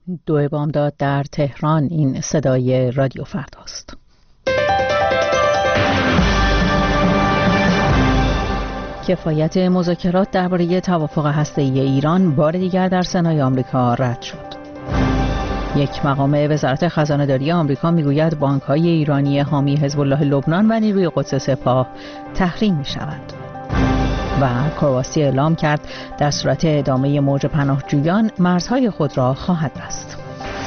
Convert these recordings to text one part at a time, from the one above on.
2 بامداد در تهران. این صدای رادیو فرداست. کفایت مذاکرات درباره توافق هسته‌ای ایران بار دیگر در سنای آمریکا رد شد. یک مقام وزارت خزانه‌داری آمریکا میگوید بانک‌های ایرانی حامی حزب الله لبنان و نیروی قدس سپاه تحریم می‌شوند. و کرواسی اعلام کرد در صورت ادامه موج پناهجویان مرزهای خود را خواهد بست.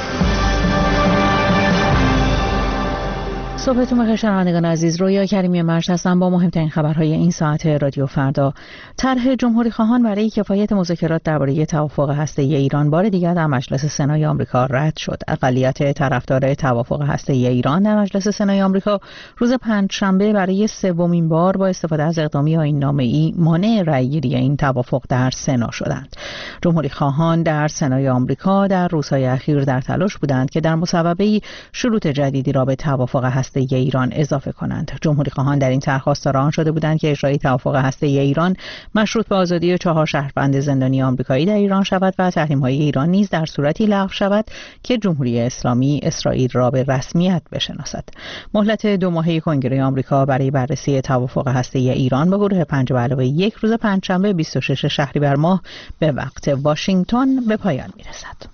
صبحتون بخیر شنوندگان عزیز، رویا کریمی مرج هستم با مهمترین خبرهای این ساعت رادیو فردا. طرح جمهوری خواهان برای کفایت مذاکرات درباره توافق هسته‌ای ایران بار دیگر در مجلس سنای آمریکا رد شد. اقلیت طرفدار توافق هسته‌ای ایران در مجلس سنای آمریکا روز پنجشنبه برای سومین بار با استفاده از اقدامی آیین‌نامه‌ای مانع رأی‌گیری این توافق در سنا شدند. جمهوری خواهان در سنای آمریکا در روزهای اخیر در تلاش بودند که در مصوبه‌ای شروط جدیدی را به توافق هسته‌ای ایران اضافه کنند. جمهوری خواهان در این طرح خواستار شده بودند که اجرای توافق هسته‌ای ایران مشروط به آزادی 4 شهروند زندانی آمریکایی در ایران شود و تحریم‌های ایران نیز در صورتی لغو شود که جمهوری اسلامی اسرائیل را به رسمیت بشناسد. مهلت 2 ماهه کنگره آمریکا برای بررسی توافق هسته‌ای ایران با گروه 5+1 روز پنجشنبه 26 شهریور ماه به وقت واشنگتن به پایان می‌رسد.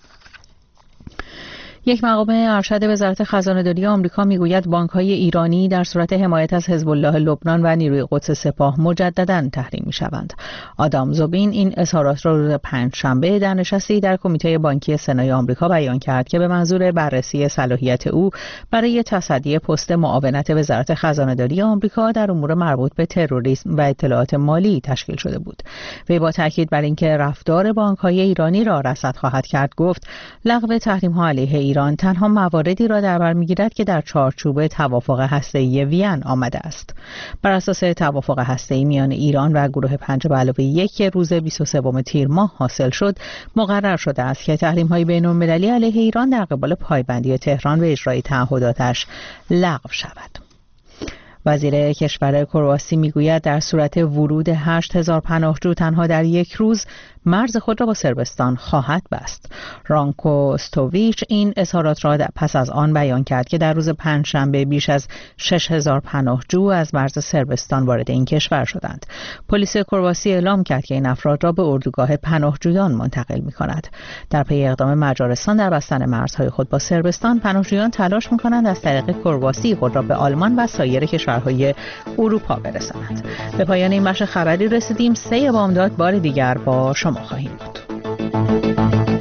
یک مقام ارشد وزارت خزانه‌داری آمریکا میگوید بانک‌های ایرانی در صورت حمایت از حزب الله لبنان و نیروی قدس سپاه مجدداً تحریم می‌شوند. آدام زوبین این اظهارات را روز پنجشنبه در نشستی در کمیته بانکی سنای آمریکا بیان کرد که به منظور بررسی صلاحیت او برای تصدی پست معاونت وزارت خزانه‌داری آمریکا در امور مربوط به تروریسم و اطلاعات مالی تشکیل شده بود. وی با تاکید بر اینکه رفتار بانک‌های ایرانی را رصد خواهد کرد گفت لغو تحریم‌ها علیه ایران تنها مواردی را در بر می‌گیرد که در چارچوب توافق هسته‌ای وین آمده است. بر اساس توافق هسته‌ای میان ایران و گروه 5+1 که روز 23 تیر ماه حاصل شد، مقرر شده است که تحریم‌های بین‌المللی علیه ایران در قبال پایبندی تهران به اجرای تعهداتش لغو شود. وزیر کشور کرواسی میگوید در صورت ورود 8000 پناهجو تنها در یک روز مرز خود را با صربستان خواهد بست. رانکو ستوویچ این اظهارات را پس از آن بیان کرد که در روز پنجشنبه بیش از 6000 پناهجو از مرز صربستان وارد این کشور شدند. پلیس کرواسی اعلام کرد که این افراد را به اردوگاه پناهجویان منتقل می‌کند. در پی اقدام مجارستان در بستن مرزهای خود با صربستان، پناهجویان تلاش می‌کنند از طریق کرواسی خود را به آلمان و سایر کشورهای اروپا برسانند. به پایان این بخش خبری رسیدیم. 3 بامداد بار دیگر با شما خواهیم بود.